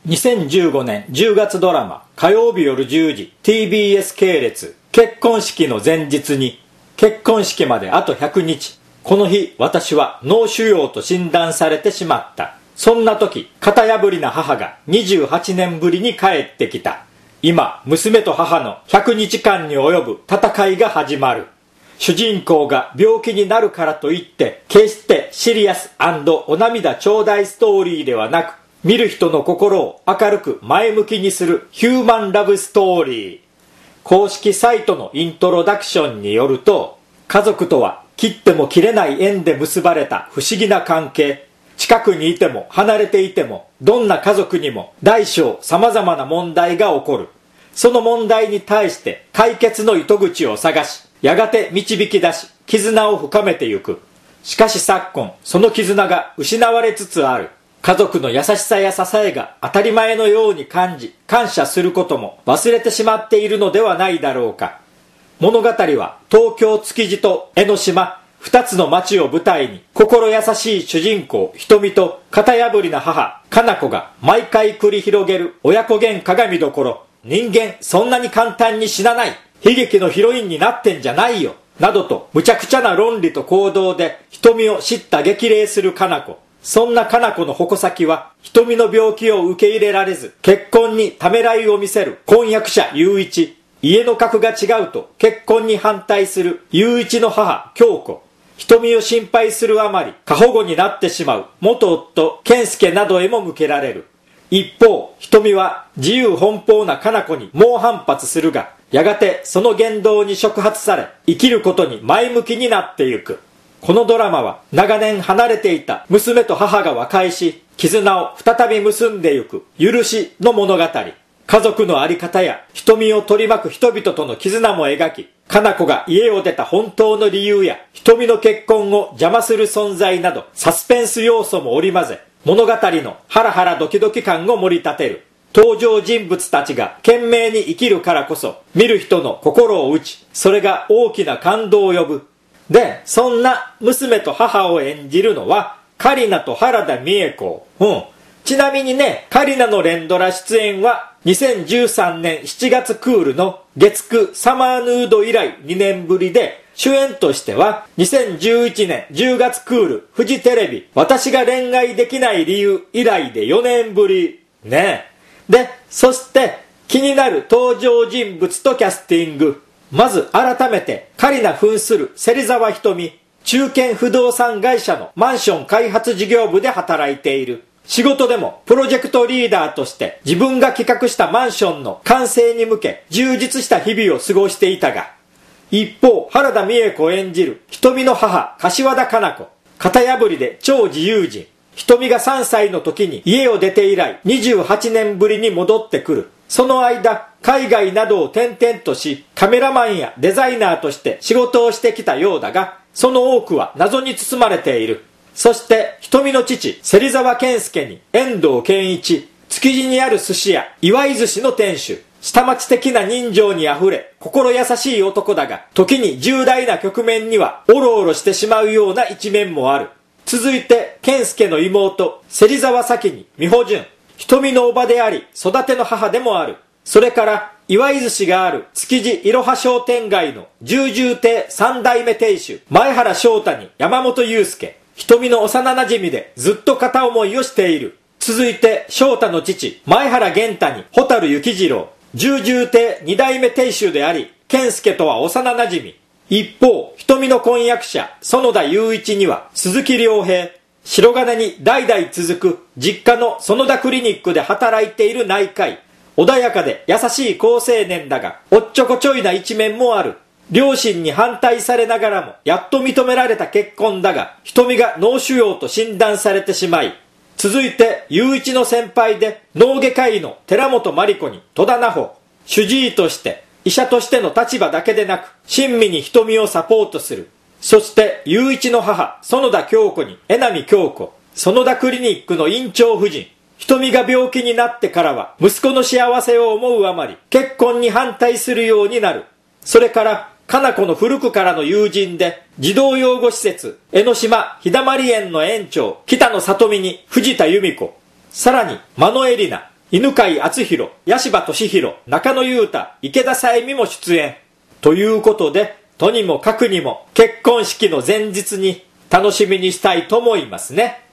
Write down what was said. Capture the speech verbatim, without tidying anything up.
にせんじゅうごねんじゅうがつドラマ火曜日夜じゅうじ ティービーエス 系列結婚式の前日に結婚式まであとひゃくにち。この日私は脳腫瘍と診断されてしまった。そんな時型破りな母がにじゅうはちねんぶりに帰ってきた。今娘と母のひゃくにちかんに及ぶ戦いが始まる。主人公が病気になるからといって決してシリアス&お涙ちょうだいストーリーではなく、見る人の心を明るく前向きにするヒューマンラブストーリー。公式サイトのイントロダクションによると、家族とは切っても切れない縁で結ばれた不思議な関係。近くにいても離れていても、どんな家族にも大小様々な問題が起こる。その問題に対して解決の糸口を探し、やがて導き出し、絆を深めてゆく。しかし昨今、その絆が失われつつある。家族の優しさや支えが当たり前のように感じ、感謝することも忘れてしまっているのではないだろうか。物語は東京築地と江ノ島、二つの町を舞台に、心優しい主人公瞳と型破りな母かな子が毎回繰り広げる親子喧嘩が見どころ。人間そんなに簡単に死なない。悲劇のヒロインになってんじゃないよ。などと無茶苦茶な論理と行動で瞳を叱咤激励するかな子。そんなかな子の矛先は瞳の病気を受け入れられず結婚にためらいを見せる婚約者雄一。家の格が違うと結婚に反対する雄一の母京子。瞳を心配するあまり過保護になってしまう元夫健介などへも向けられる。一方瞳は自由奔放なかな子に猛反発するが、やがてその言動に触発され生きることに前向きになってゆく。このドラマは長年離れていた娘と母が和解し、絆を再び結んでゆく許しの物語。家族のあり方や瞳を取り巻く人々との絆も描き、かな子が家を出た本当の理由や瞳の結婚を邪魔する存在などサスペンス要素も織り交ぜ、物語のハラハラドキドキ感を盛り立てる。登場人物たちが懸命に生きるからこそ見る人の心を打ち、それが大きな感動を呼ぶ。で、そんな娘と母を演じるのはカリナと原田美枝子。うん。ちなみにね、カリナの連ドラ出演はにせんじゅうさんねんしちがつクールの月くサマーヌード以来にねんぶりで、主演としてはにせんじゅういちねんじゅうがつクールフジテレビ私が恋愛できない理由以来でよねんぶり。ねえ。で、そして気になる登場人物とキャスティング。まず改めてカリナ扮する芹沢瞳。中堅不動産会社のマンション開発事業部で働いている。仕事でもプロジェクトリーダーとして自分が企画したマンションの完成に向け充実した日々を過ごしていたが、一方原田美枝子演じる瞳の母柏田かな子。型破りで超自由人。瞳がさんさいの時に家を出て以来にじゅうはちねんぶりに戻ってくる。その間海外などを転々とし、カメラマンやデザイナーとして仕事をしてきたようだが、その多くは謎に包まれている。そして瞳の父芹沢健介に遠藤健一。築地にある寿司屋岩井寿司の店主。下町的な人情にあふれ心優しい男だが、時に重大な局面にはオロオロしてしまうような一面もある。続いて健介の妹芹沢咲に美穂純。瞳の叔母であり育ての母でもある。それから岩井寿司がある築地いろは商店街の重々亭三代目亭主前原翔太に山本裕介。瞳の幼馴染でずっと片思いをしている。続いて翔太の父前原源太に蛍幸次郎。重々亭二代目亭主であり健介とは幼馴染。一方瞳の婚約者園田雄一には鈴木亮平。白金に代々続く実家の園田クリニックで働いている内科医。穏やかで優しい好青年だがおっちょこちょいな一面もある。両親に反対されながらもやっと認められた結婚だが、瞳が脳腫瘍と診断されてしまい、続いて雄一の先輩で脳外科医の寺本真理子に戸田奈穂。主治医として医者としての立場だけでなく親身に瞳をサポートする。そして雄一の母園田京子に江波京子。園田クリニックの院長夫人。瞳が病気になってからは息子の幸せを思うあまり結婚に反対するようになる。それからかな子の古くからの友人で児童養護施設江ノ島日だまり園の園長北野里美に藤田由美子。さらに真野恵里奈。 犬飼敦弘、八柴俊弘、中野裕太、池田さえみも出演。ということで、とにもかくにも結婚式の前日に楽しみにしたいと思いますね。